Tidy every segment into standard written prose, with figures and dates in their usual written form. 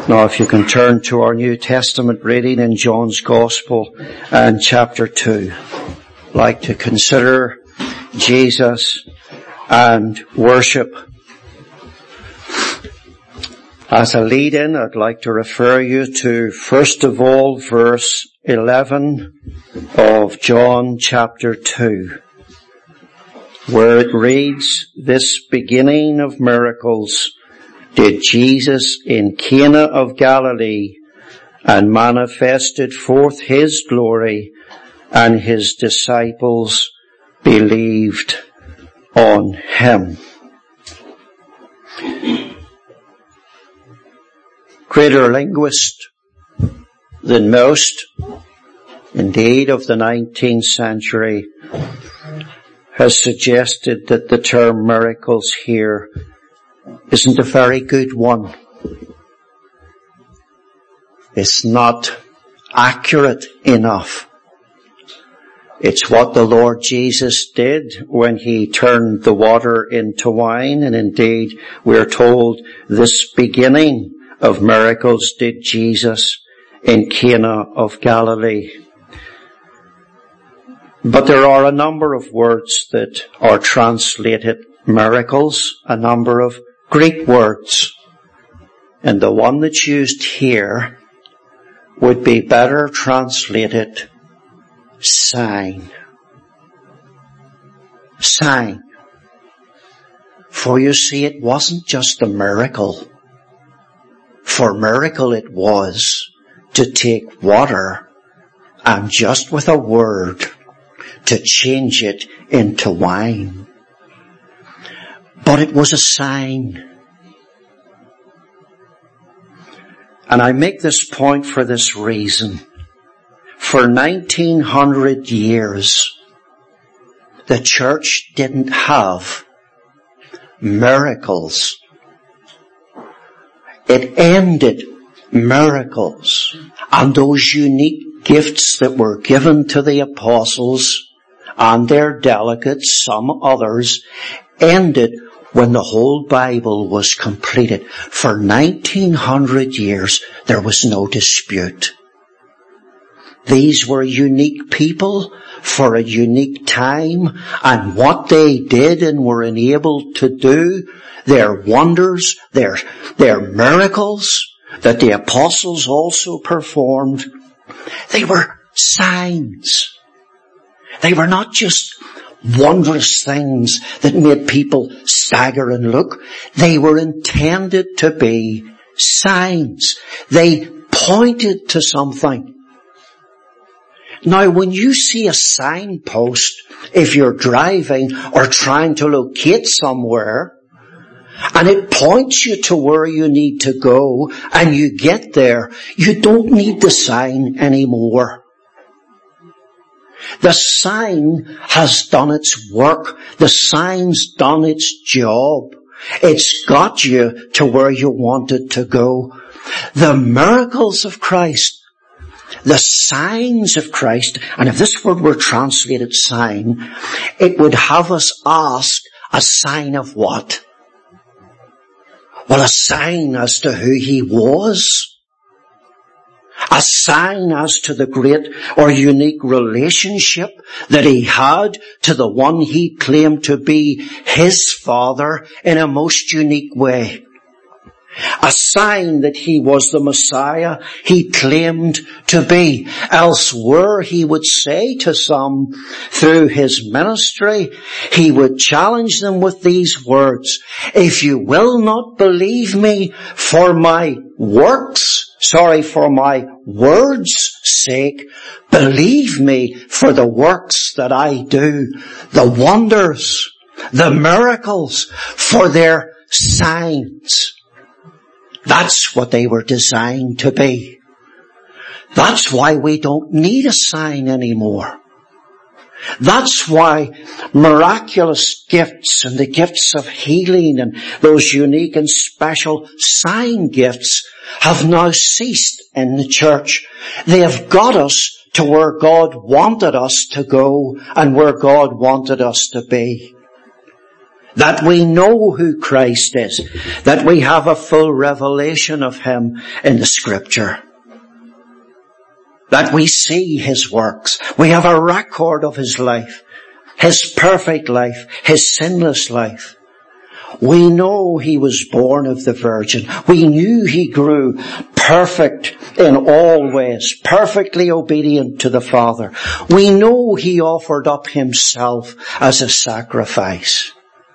Now, if you can turn to our New Testament reading in John's Gospel and chapter 2. I'd like to consider Jesus and worship. As a lead-in, I'd like to refer you to, first of all, verse 11 of John chapter 2, where it reads, "This beginning of miracles did Jesus in Cana of Galilee, and manifested forth his glory, and his disciples believed on him." Greater linguist than most, indeed, of the 19th century, has suggested that the term miracles here isn't a very good one. It's not accurate enough. It's what the Lord Jesus did when he turned the water into wine, and indeed we're told this beginning of miracles did Jesus in Cana of Galilee. But there are a number of words that are translated miracles, a number of Greek words, and the one that's used here would be better translated sign. Sign. For you see, it wasn't just a miracle. For miracle it was to take water and just with a word to change it into wine. But it was a sign. And I make this point for this reason. For 1900 years, the church didn't have miracles. It ended miracles and those unique gifts that were given to the apostles and their delegates, some others, ended when the whole Bible was completed. For 1900 years, there was no dispute. These were unique people for a unique time, and what they did and were enabled to do, their wonders, their miracles that the apostles also performed, they were signs. They were not just wondrous things that made people stagger and look. They were intended to be signs. They pointed to something. Now, when you see a signpost, if you're driving or trying to locate somewhere, and it points you to where you need to go, and you get there, you don't need the sign anymore. The sign has done its work. The sign's done its job. It's got you to where you wanted to go. The miracles of Christ, the signs of Christ, and if this word were translated sign, it would have us ask, a sign of what? Well, a sign as to who he was. A sign as to the great or unique relationship that he had to the one he claimed to be his Father in a most unique way. A sign that he was the Messiah he claimed to be. Elsewhere he would say to some through his ministry, he would challenge them with these words, "If you will not believe me for my words' sake, believe me for the works that I do, the wonders, the miracles, for their signs." That's what they were designed to be. That's why we don't need a sign anymore. That's why miraculous gifts and the gifts of healing and those unique and special sign gifts have now ceased in the church. They have got us to where God wanted us to go and where God wanted us to be. that we know who Christ is, that we have a full revelation of Him in the Scripture, that we see His works. We have a record of His life, His perfect life, His sinless life. We know He was born of the Virgin. We knew He grew perfect in all ways, perfectly obedient to the Father. We know He offered up Himself as a sacrifice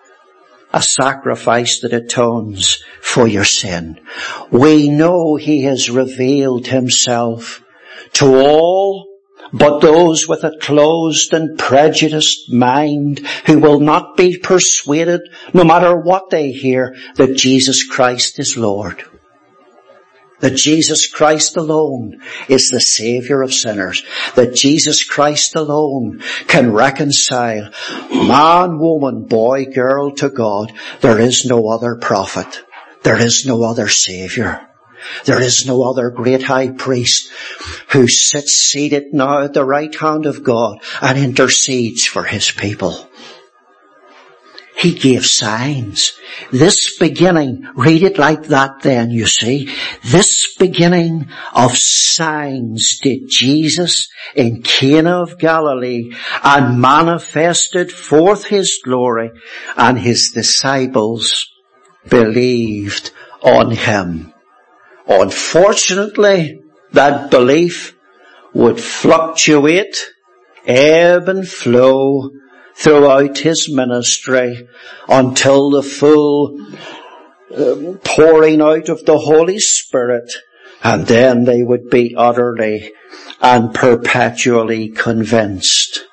that atones for your sin. We know He has revealed Himself to all but those with a closed and prejudiced mind, who will not be persuaded, no matter what they hear, that Jesus Christ is Lord. That Jesus Christ alone is the Saviour of sinners. That Jesus Christ alone can reconcile man, woman, boy, girl to God. There is no other prophet. There is no other Saviour. There is no other great high priest who sits seated now at the right hand of God and intercedes for His people. He gave signs. This beginning, read it like that then, you see. This beginning of signs did Jesus in Cana of Galilee, and manifested forth His glory, and His disciples believed on Him. Unfortunately, that belief would fluctuate, ebb and flow throughout His ministry until the full pouring out of the Holy Spirit, and then they would be utterly and perpetually convinced.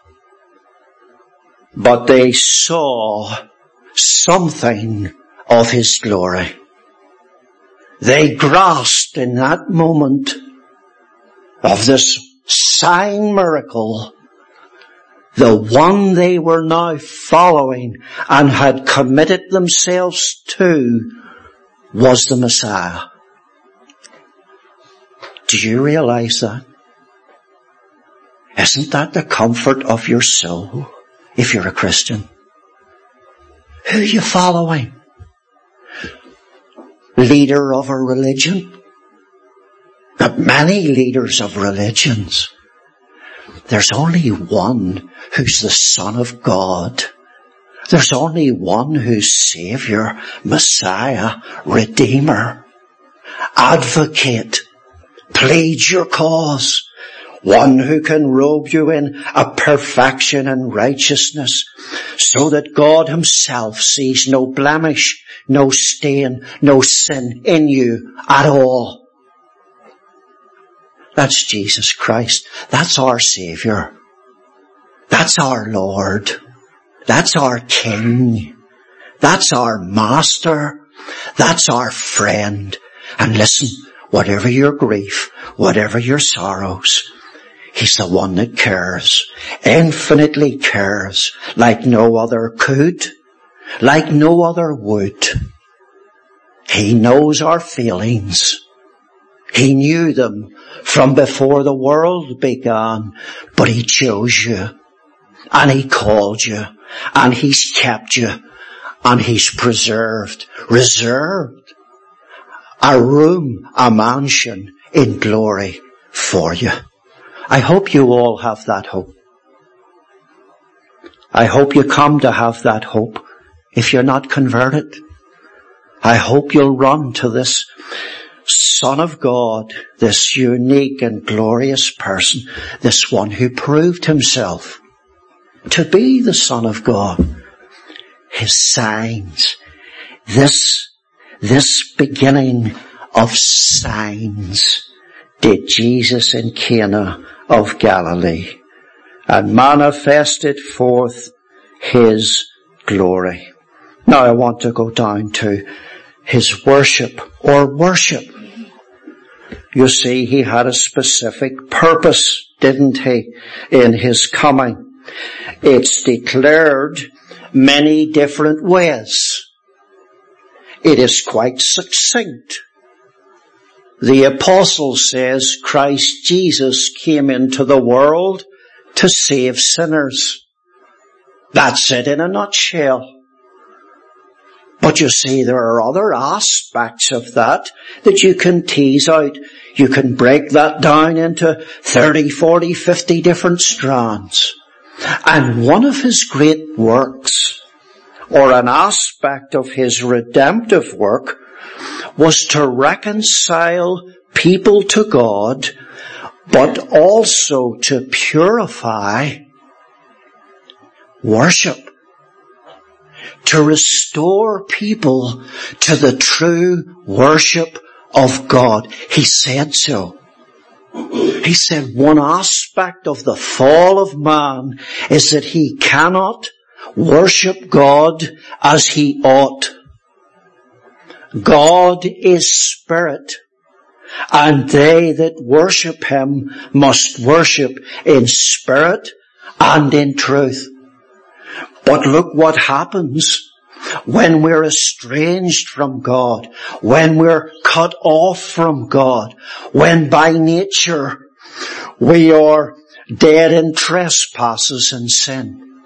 But they saw something of His glory. They grasped in that moment of this sign miracle, the one they were now following and had committed themselves to was the Messiah. Do you realize that? Isn't that the comfort of your soul if you're a Christian? Who are you following? Leader of a religion? But many leaders of religions. There's only one who's the Son of God. There's only one who's Saviour, Messiah, Redeemer, Advocate, pleads your cause. One who can robe you in a perfection and righteousness, so that God Himself sees no blemish, no stain, no sin in you at all. That's Jesus Christ. That's our Saviour. That's our Lord. That's our King. That's our Master. That's our friend. And listen, whatever your grief, whatever your sorrows, He's the one that cares, infinitely cares, like no other could, like no other would. He knows our feelings. He knew them from before the world began, but He chose you, and He called you, and He's kept you, and He's reserved a room, a mansion in glory for you. I hope you all have that hope. I hope you come to have that hope if you're not converted. I hope you'll run to this Son of God, this unique and glorious person, this one who proved Himself to be the Son of God. His signs, this beginning of signs did Jesus in Cana of Galilee, and manifested forth His glory. Now I want to go down to His worship. You see, He had a specific purpose, didn't He, in His coming? It's declared many different ways. It is quite succinct. The apostle says Christ Jesus came into the world to save sinners. That's it in a nutshell. But you see, there are other aspects of that you can tease out. You can break that down into 30, 40, 50 different strands. And one of his great works, or an aspect of his redemptive work, was to reconcile people to God, but also to purify worship. To restore people to the true worship of God. He said so. He said one aspect of the fall of man is that he cannot worship God as he ought. God is spirit, and they that worship him must worship in spirit and in truth. But look what happens when we're estranged from God, when we're cut off from God, when by nature we are dead in trespasses and sin.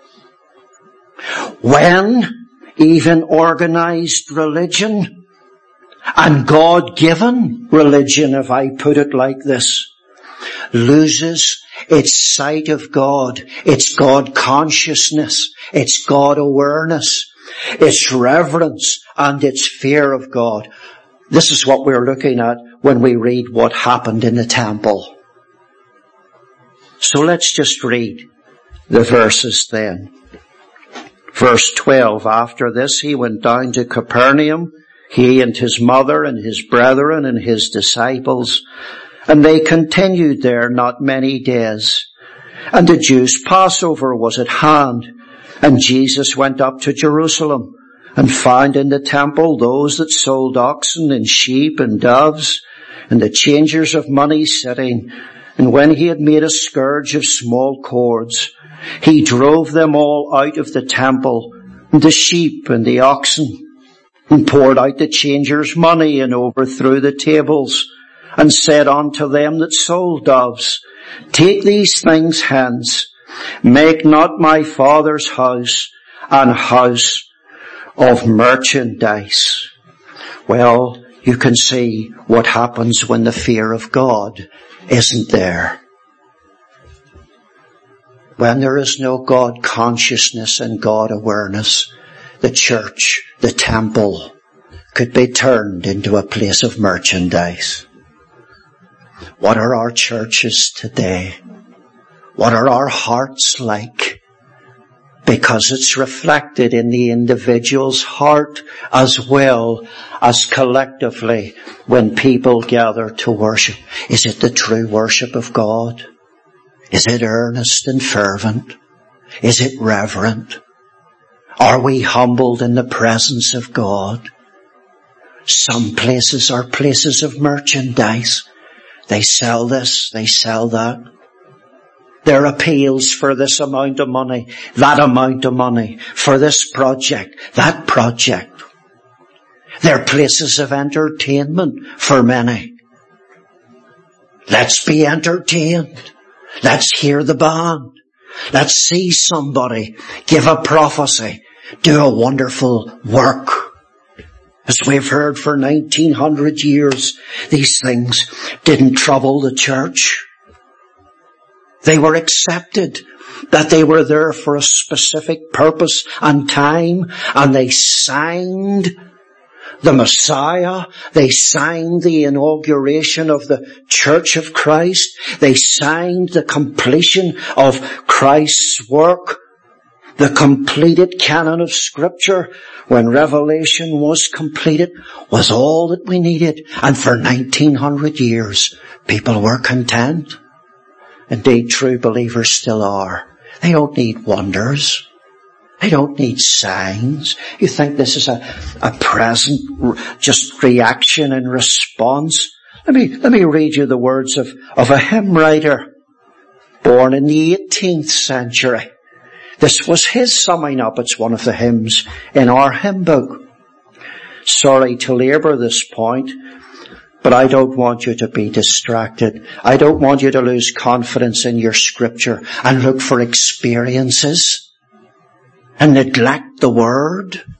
When even organized religion and God-given religion, if I put it like this, loses its sight of God, its God consciousness, its God awareness, its reverence and its fear of God. This is what we're looking at when we read what happened in the temple. So let's just read the verses then. Verse 12, after this he went down to Capernaum, he and his mother and his brethren and his disciples, and they continued there not many days. And the Jews' Passover was at hand. And Jesus went up to Jerusalem, and found in the temple those that sold oxen and sheep and doves, and the changers of money sitting. And when he had made a scourge of small cords, he drove them all out of the temple, and the sheep and the oxen, and poured out the changers' money, and overthrew the tables, and said unto them that sold doves, take these things hence, make not my Father's house an house of merchandise. Well, you can see what happens when the fear of God isn't there. When there is no God consciousness and God awareness, the church, the temple, could be turned into a place of merchandise. What are our churches today? What are our hearts like? Because it's reflected in the individual's heart as well as collectively when people gather to worship. Is it the true worship of God? Is it earnest and fervent? Is it reverent? Are we humbled in the presence of God? Some places are places of merchandise. They sell this, they sell that. There are appeals for this amount of money, that amount of money, for this project, that project. There are places of entertainment for many. Let's be entertained. Let's hear the band. Let's see somebody give a prophecy, do a wonderful work. As we've heard for 1900 years, these things didn't trouble the church. They were accepted, that they were there for a specific purpose and time, and they signed the Messiah. They signed the inauguration of the Church of Christ. They signed the completion of Christ's work. The completed canon of Scripture, when Revelation was completed, was all that we needed. And for 1900 years, people were content. Indeed, true believers still are. They don't need wonders. They don't need signs. You think this is a present just reaction and response? Let me read you the words of a hymn writer born in the 18th century. This was his summing up. It's one of the hymns in our hymn book. Sorry to labour this point, but I don't want you to be distracted. I don't want you to lose confidence in your Scripture and look for experiences and neglect the Word.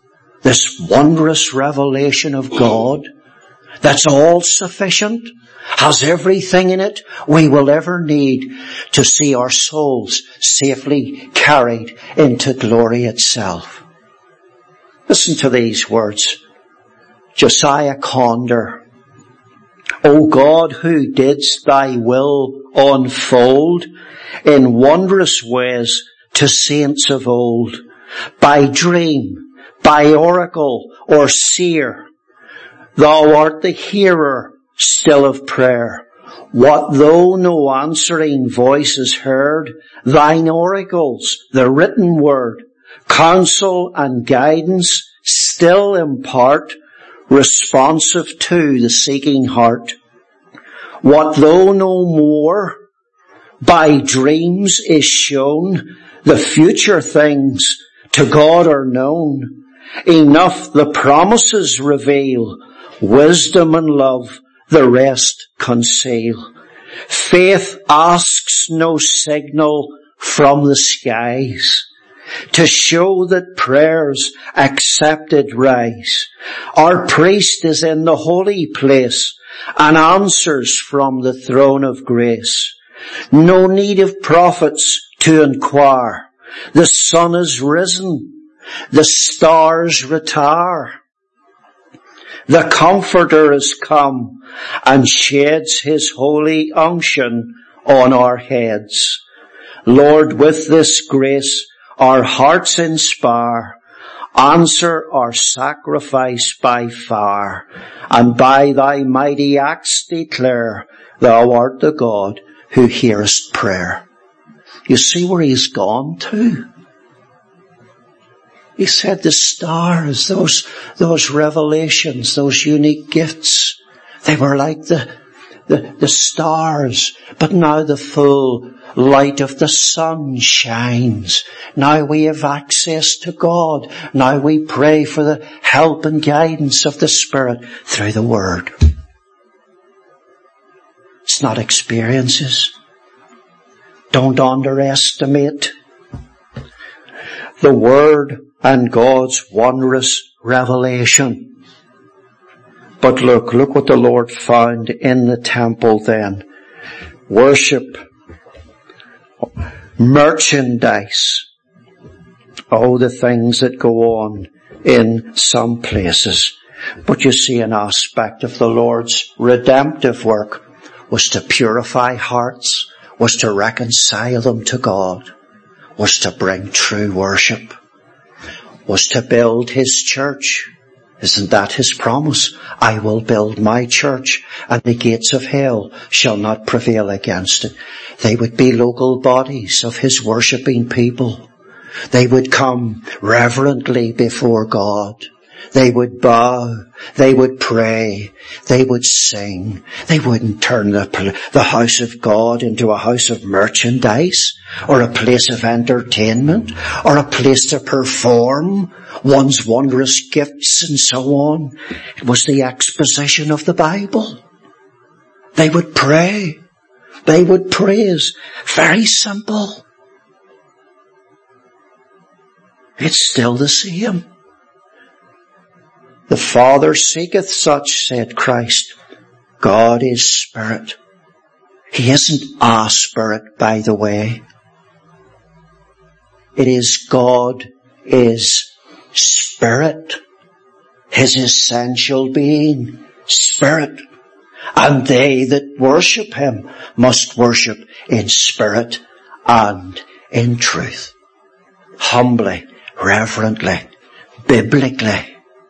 this wondrous revelation of God that's all sufficient, has everything in it we will ever need to see our souls safely carried into glory itself. Listen to these words. Josiah Conder. O God, who didst thy will unfold in wondrous ways to saints of old, by dream, by oracle or seer, thou art the hearer still of prayer. What though no answering voice is heard, thine oracles, the written word, counsel and guidance still impart, responsive to the seeking heart. What though no more by dreams is shown, the future things to God are known. Enough the promises reveal, wisdom and love the rest conceal. Faith asks no signal from the skies to show that prayers accepted rise. Our priest is in the holy place and answers from the throne of grace. No need of prophets to inquire. The sun is risen, the stars retire. The Comforter is come and sheds his holy unction on our heads. Lord, with this grace our hearts inspire, answer our sacrifice by fire, and by thy mighty acts declare, thou art the God who hearest prayer. You see where he's gone to? He said the stars, those revelations, those unique gifts, they were like the stars, but now the full light of the sun shines. Now we have access to God. Now we pray for the help and guidance of the Spirit through the Word. It's not experiences. Don't underestimate the Word and God's wondrous revelation. But look what the Lord found in the temple then. Worship, merchandise, oh, the things that go on in some places. But you see, an aspect of the Lord's redemptive work was to purify hearts, was to reconcile them to God, was to bring true worship, was to build his church. Isn't that his promise? I will build my church, and the gates of hell shall not prevail against it. They would be local bodies of his worshipping people. They would come reverently before God. They would bow. They would pray. They would sing. They wouldn't turn the house of God into a house of merchandise, or a place of entertainment, or a place to perform one's wondrous gifts and so on. It was the exposition of the Bible. They would pray. They would praise. Very simple. It's still the same. The Father seeketh such, said Christ. God is Spirit. He isn't a spirit, by the way. It is God is Spirit. His essential being, Spirit. And they that worship him must worship in spirit and in truth. Humbly, reverently, biblically.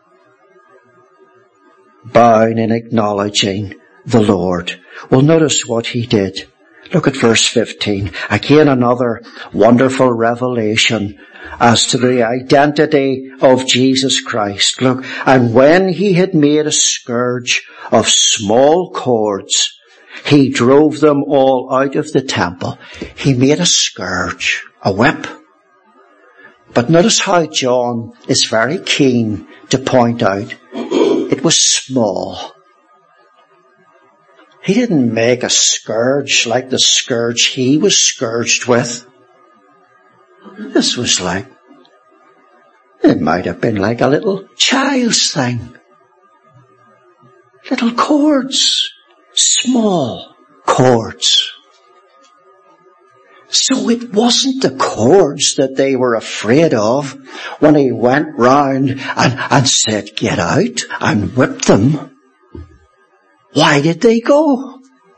Bowing and acknowledging the Lord. Well, notice what he did. Look at verse 15. Again, another wonderful revelation as to the identity of Jesus Christ. Look, and when he had made a scourge of small cords, he drove them all out of the temple. He made a scourge, a whip. But notice how John is very keen to point out it was small. He didn't make a scourge like the scourge he was scourged with. This was like It might have been like a little child's thing. Little cords. Small cords. So it wasn't the cords that they were afraid of when he went round and said, "Get out," and whipped them. Why did they go?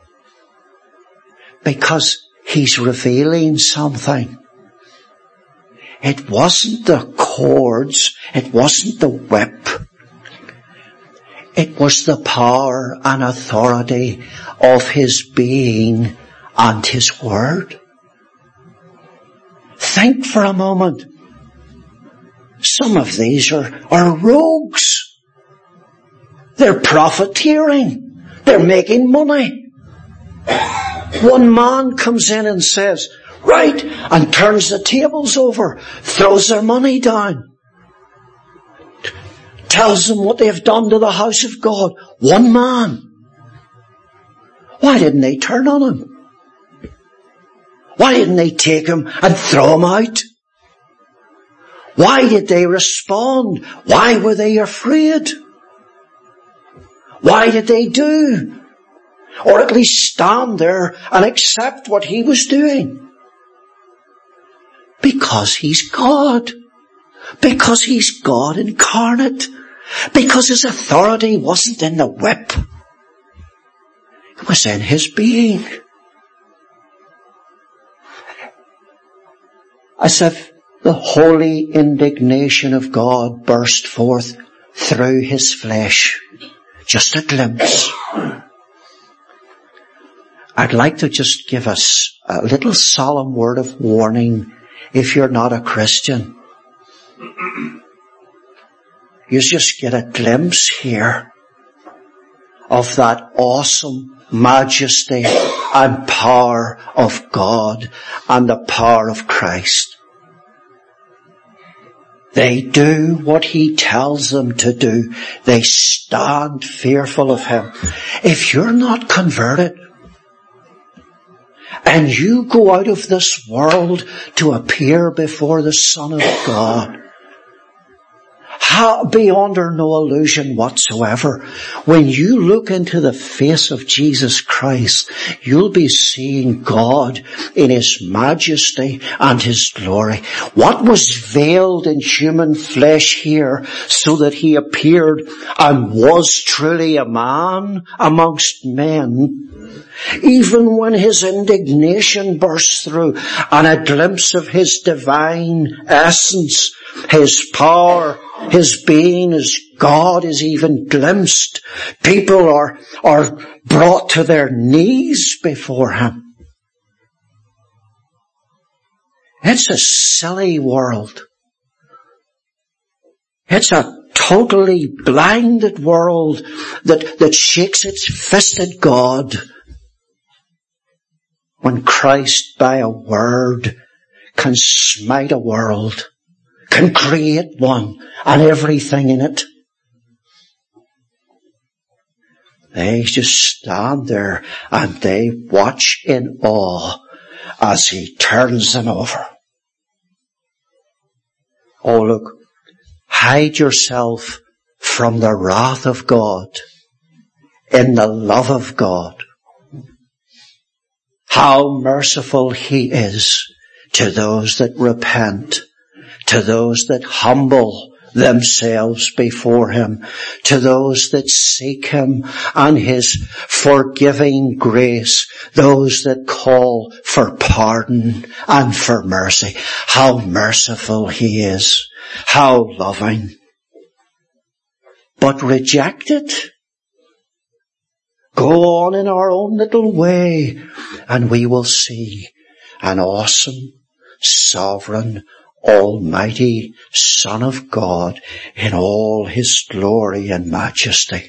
Because he's revealing something. It wasn't the cords, it wasn't the whip. It was the power and authority of his being and his word. Think for a moment. Some of these are rogues. They're profiteering. They're making money. One man comes in and says, "Right," and turns the tables over, throws their money down, tells them what they've done to the house of God. One man. Why didn't they turn on him? Why didn't they take him and throw him out? Why did they respond? Why were they afraid? Why did they do? Or at least stand there and accept what he was doing? Because he's God. Because he's God incarnate. Because his authority wasn't in the whip. It was in his being. As if the holy indignation of God burst forth through his flesh. Just a glimpse. I'd like to just give us a little solemn word of warning if you're not a Christian. You just get a glimpse here of that awesome majesty and power of God and the power of Christ. They do what he tells them to do. They stand fearful of him. If you're not converted and you go out of this world to appear before the Son of God, be under no illusion whatsoever. When you look into the face of Jesus Christ, you'll be seeing God in his majesty and his glory. What was veiled in human flesh here so that he appeared and was truly a man amongst men, even when his indignation burst through and a glimpse of his divine essence, his power, his being as God is even glimpsed, people are brought to their knees before him. It's a silly world. It's a totally blinded world that shakes its fist at God when Christ by a word can smite a world, can create one and everything in it. They just stand there and they watch in awe as he turns them over. Oh, look, hide yourself from the wrath of God in the love of God. How merciful he is to those that repent, to those that humble themselves before him, to those that seek him and his forgiving grace, those that call for pardon and for mercy. How merciful he is, how loving. But reject it. Go on in our own little way and we will see an awesome, sovereign, almighty Son of God in all his glory and majesty.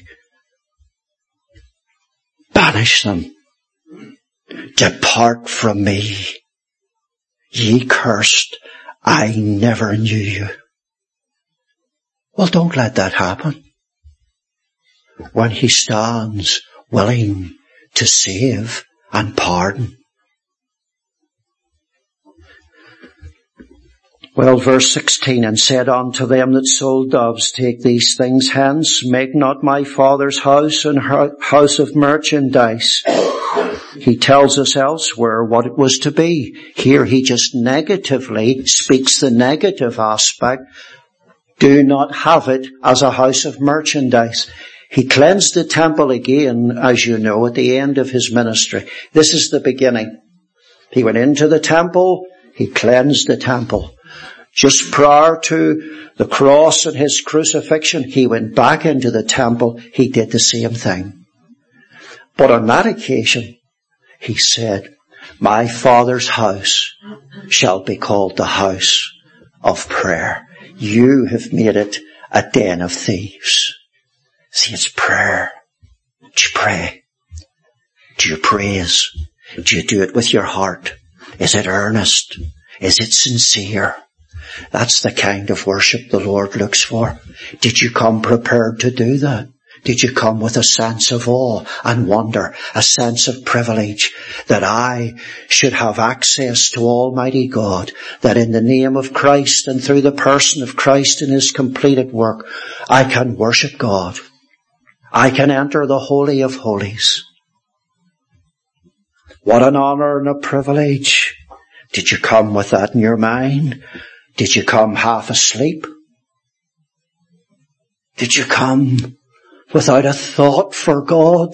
Banish them. Depart from me, ye cursed, I never knew you. Well, don't let that happen. When he stands willing to save and pardon. Well, verse 16, and said unto them that sold doves, take these things hence, make not my Father's house an house of merchandise. He tells us elsewhere what it was to be. Here he just negatively speaks the negative aspect. Do not have it as a house of merchandise. He cleansed the temple again, as you know, at the end of his ministry. This is the beginning. He went into the temple, he cleansed the temple. Just prior to the cross and his crucifixion, he went back into the temple, he did the same thing. But on that occasion, he said, my Father's house shall be called the house of prayer. You have made it a den of thieves. See, it's prayer. Do you pray? Do you praise? Do you do it with your heart? Is it earnest? Is it sincere? That's the kind of worship the Lord looks for. Did you come prepared to do that? Did you come with a sense of awe and wonder, a sense of privilege that I should have access to Almighty God, that in the name of Christ and through the person of Christ and his completed work, I can worship God. I can enter the Holy of Holies. What an honor and a privilege. Did you come with that in your mind? Did you come half asleep? Did you come without a thought for God?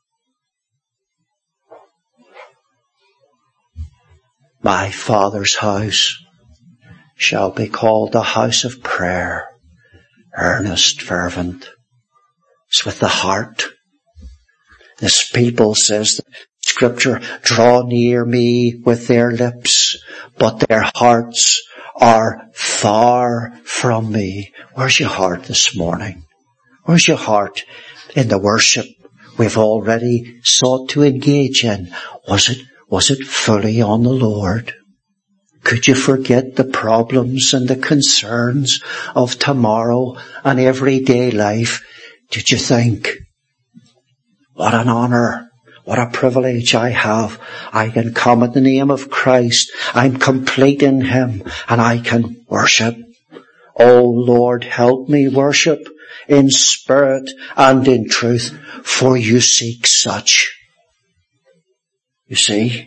My Father's house shall be called the house of prayer, earnest, fervent. It's with the heart. This people, says the Scripture, draw near me with their lips, but their hearts are far from me. Where's your heart this morning? Where's your heart in the worship we've already sought to engage in? Was it fully on the Lord? Could you forget the problems and the concerns of tomorrow and everyday life? Did you think, what an honor, what a privilege I have. I can come in the name of Christ. I'm complete in him and I can worship. Oh Lord, help me worship in spirit and in truth, for you seek such. You see?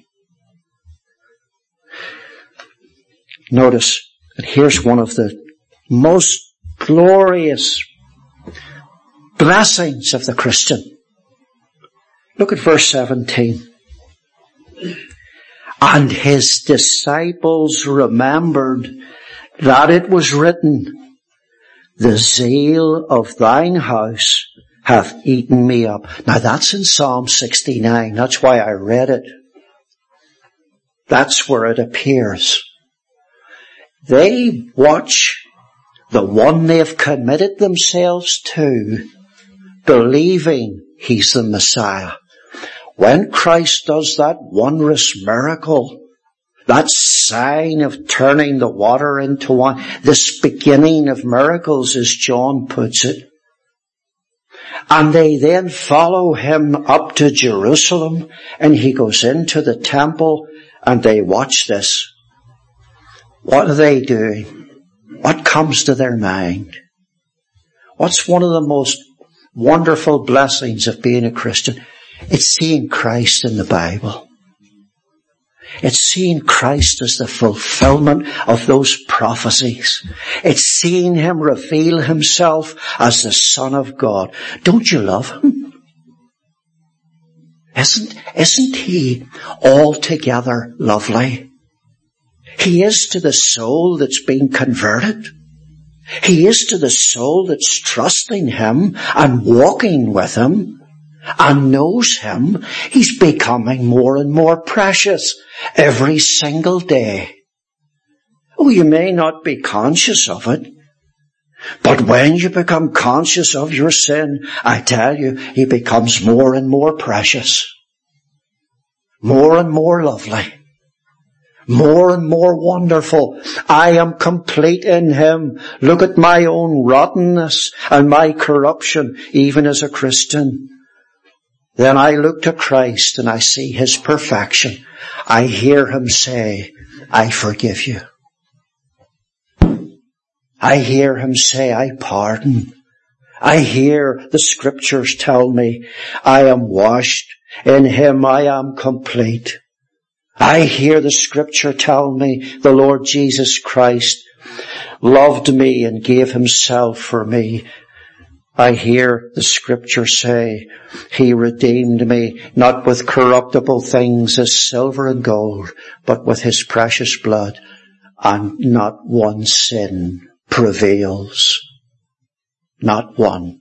Notice that here's one of the most glorious blessings of the Christian. Look at verse 17. And his disciples remembered that it was written, the zeal of thine house hath eaten me up. Now that's in Psalm 69. That's why I read it. That's where it appears. They watch the one they've committed themselves to, believing he's the Messiah. When Christ does that wondrous miracle, that sign of turning the water into wine, this beginning of miracles, as John puts it, and they then follow him up to Jerusalem, and he goes into the temple, and they watch this. What are they doing? What comes to their mind? What's one of the most wonderful blessings of being a Christian? It's seeing Christ in the Bible. It's seeing Christ as the fulfillment of those prophecies. It's seeing him reveal himself as the Son of God. Don't you love him? Isn't he altogether lovely? He is to the soul that's been converted. He is to the soul that's trusting him and walking with him and knows him. He's becoming more and more precious every single day. Oh, you may not be conscious of it, but when you become conscious of your sin, I tell you, he becomes more and more precious, more and more lovely, more and more wonderful. I am complete in him. Look at my own rottenness and my corruption, even as a Christian. Then I look to Christ and I see his perfection. I hear him say, I forgive you. I hear him say, I pardon. I hear the scriptures tell me I am washed. In him I am complete. I hear the scripture tell me the Lord Jesus Christ loved me and gave himself for me. I hear the scripture say he redeemed me not with corruptible things as silver and gold, but with his precious blood, and not one sin prevails. Not one.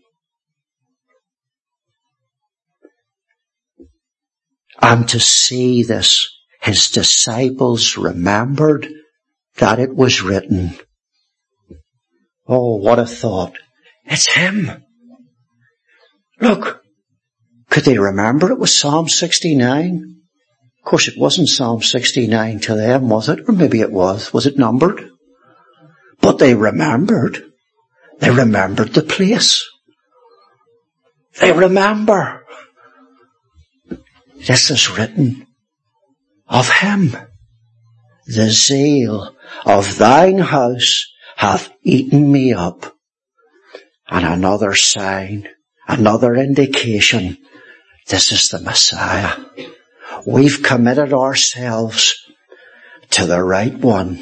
And to see this, his disciples remembered that it was written. Oh, what a thought. It's him. Look, could they remember it was Psalm 69? Of course, it wasn't Psalm 69 to them, was it? Or maybe it was. Was it numbered? But they remembered. They remembered the place. They remember. This is written of him. The zeal of thine house hath eaten me up. And another sign, another indication, this is the Messiah. We've committed ourselves to the right one.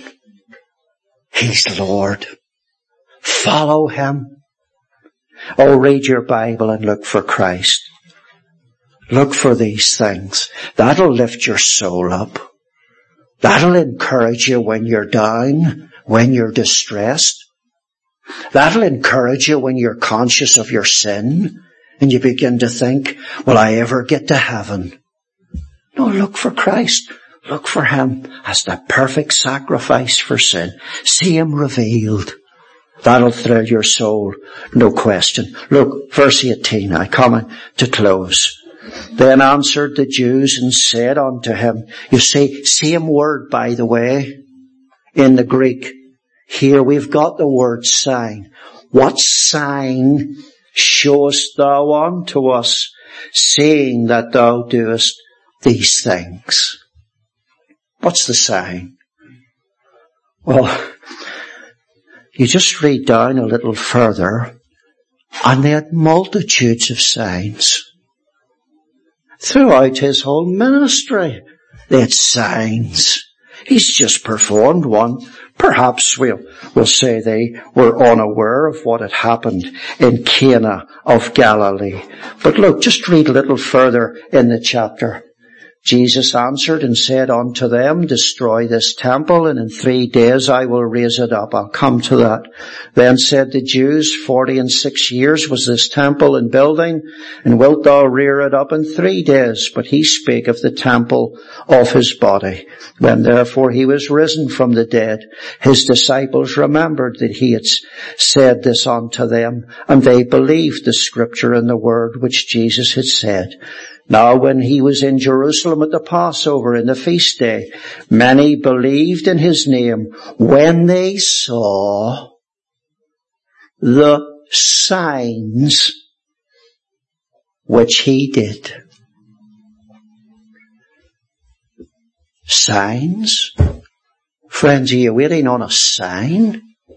He's Lord. Follow him. Oh, read your Bible and look for Christ. Look for these things. That'll lift your soul up. That'll encourage you when you're down, when you're distressed. That'll encourage you when you're conscious of your sin and you begin to think, will I ever get to heaven? No, look for Christ. Look for him as the perfect sacrifice for sin. See him revealed. That'll thrill your soul, no question. Look, verse 18, I come to close. Then answered the Jews and said unto him, you see, same word, by the way, in the Greek. Here we've got the word sign. What sign showest thou unto us, seeing that thou doest these things? What's the sign? Well, you just read down a little further, and they had multitudes of signs. Throughout his whole ministry, they had signs. He's just performed one. Perhaps we'll say they were unaware of what had happened in Cana of Galilee. But look, just read a little further in the chapter. Jesus answered and said unto them, destroy this temple, and in 3 days I will raise it up. I'll come to that. Then said the Jews, 46 years was this temple in building, and wilt thou rear it up in 3 days? But he spake of the temple of his body. When therefore he was risen from the dead, his disciples remembered that he had said this unto them, and they believed the scripture and the word which Jesus had said. Now when he was in Jerusalem at the Passover in the feast day, many believed in his name when they saw the signs which he did. Signs? Friends, are you waiting on a sign?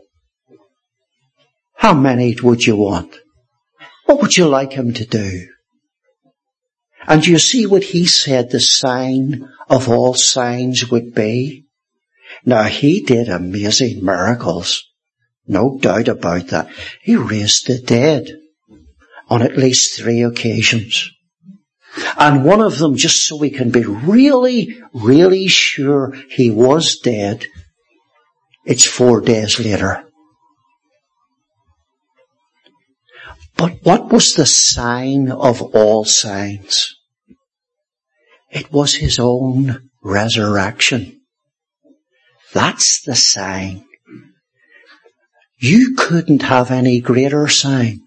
How many would you want? What would you like him to do? And you see what he said the sign of all signs would be? Now, he did amazing miracles. No doubt about that. He raised the dead on at least 3 occasions. And one of them, just so we can be really, really sure he was dead, it's 4 days later. But what was the sign of all signs? It was his own resurrection. That's the sign. You couldn't have any greater sign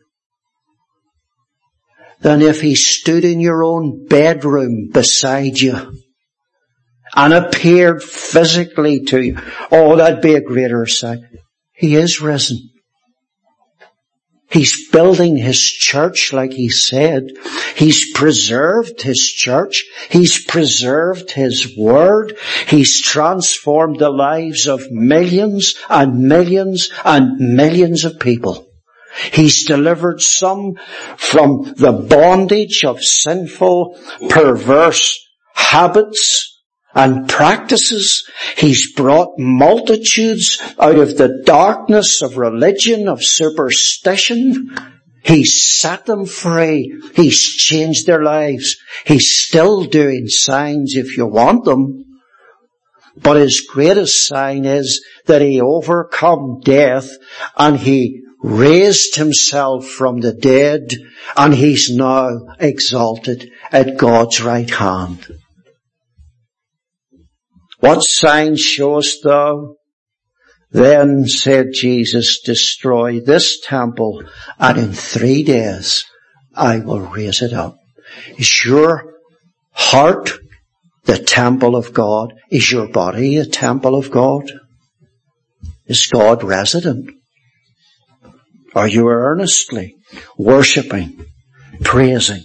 than if he stood in your own bedroom beside you and appeared physically to you. Oh, that'd be a greater sign. He is risen. He's building His church like He said. He's preserved His church. He's preserved His word. He's transformed the lives of millions and millions and millions of people. He's delivered some from the bondage of sinful, perverse habits and practices. He's brought multitudes out of the darkness of religion, of superstition. He's set them free. He's changed their lives. He's still doing signs if you want them. But His greatest sign is that He overcome death and He raised Himself from the dead, and He's now exalted at God's right hand. What sign showest thou? Then said Jesus, destroy this temple, and in 3 days I will raise it up. Is your heart the temple of God? Is your body a temple of God? Is God resident? Are you earnestly worshipping, praising,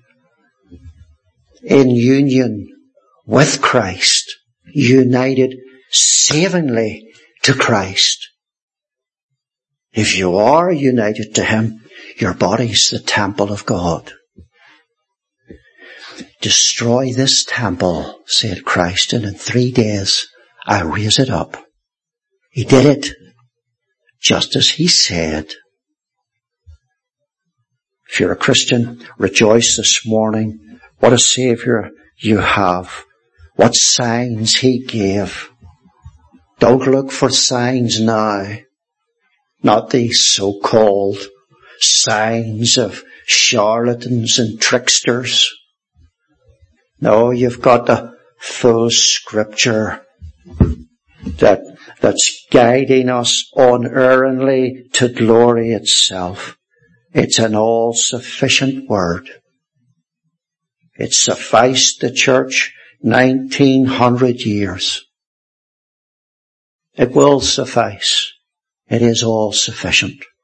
in union with Christ, united savingly to Christ? If you are united to Him, your body's the temple of God. Destroy this temple, said Christ, and in 3 days I'll raise it up. He did it just as He said. If you're a Christian, rejoice this morning. What a Saviour you have. What signs He gave. Don't look for signs now. Not these so-called signs of charlatans and tricksters. No, you've got the full Scripture that's guiding us unerringly to glory itself. It's an all-sufficient word. It sufficed the church 1900 years. It will suffice. It is all sufficient.